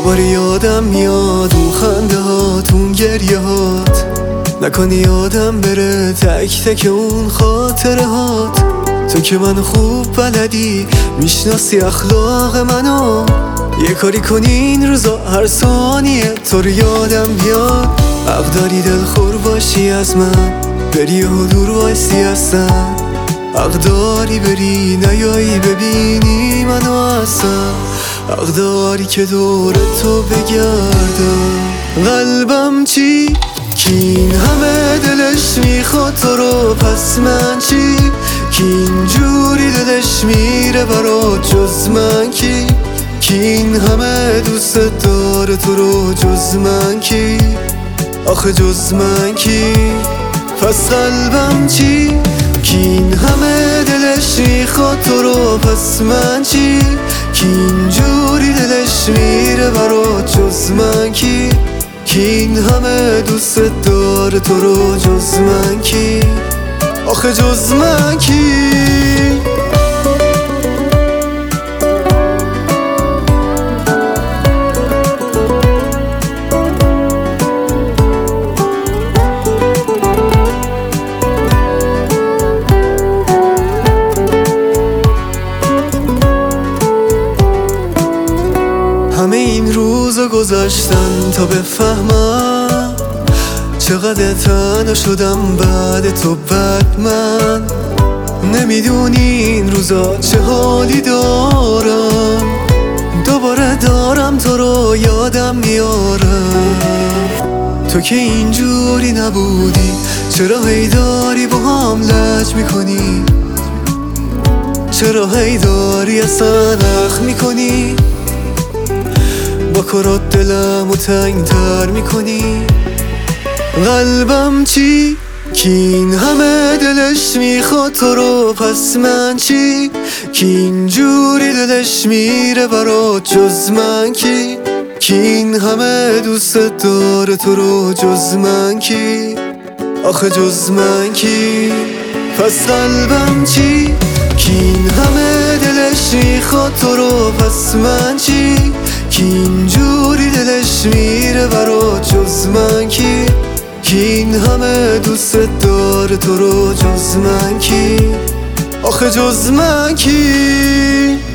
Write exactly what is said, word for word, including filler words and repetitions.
دوباره یادم میاد اون خنده هات، اون گریه هات، نکنی یادم بره تک تک اون خاطره هات. تو که من خوب بلدی میشناسی اخلاق منو، یه کاری کنی این روزا هر ثانیه تو رو یادم بیاد. حق داری دلخور باشی از من، بری و دور وایسی هستن، حق داری بری نیایی ببینی منو اصلا، حق داری که دور تو بگردم. قلبم چی؟ کی این همه دلش میخواد تو رو، پس من چی؟ کی اینجوری دلش میره برات جز من کی؟ کی این همه دوست داره تو رو جز من کی؟ آخه جز من کی؟ پس قلبم چی؟ کی این همه دلش میخواد تو رو، پس من چی؟ کی اینجوری دلش میره برات جز من کی؟ کی این همه دوست داره تو رو جز من کی؟ آخه جز من کی؟ همه این روزا گذشتن تا بفهمم چقدر تنها شدم بعد تو. بعد من نمیدونی این روزا چه حالی دارم، دوباره دارم تو رو یادم میارم. تو که اینجوری نبودی، چرا هی داری با هم لج میکنی؟ چرا هی داری اصلا اخ میکنی؟ با کارات دلمو تنگ‌تر میکنی. قلبم چی؟ کی این همه دلش میخواد تو رو، پس من چی؟ کی اینجوری دلش میره برات جز من کی؟ کی این همه دوست داره تو رو جز من کی؟ آخه جز من کی؟ پس قلبم چی؟ کی این همه دلش میخواد تو رو، پس من چی؟ کی اینجوری دلش میره برات جز من کی؟ کی این همه دوست داره تو رو جز من کی؟ آخه جز من کی؟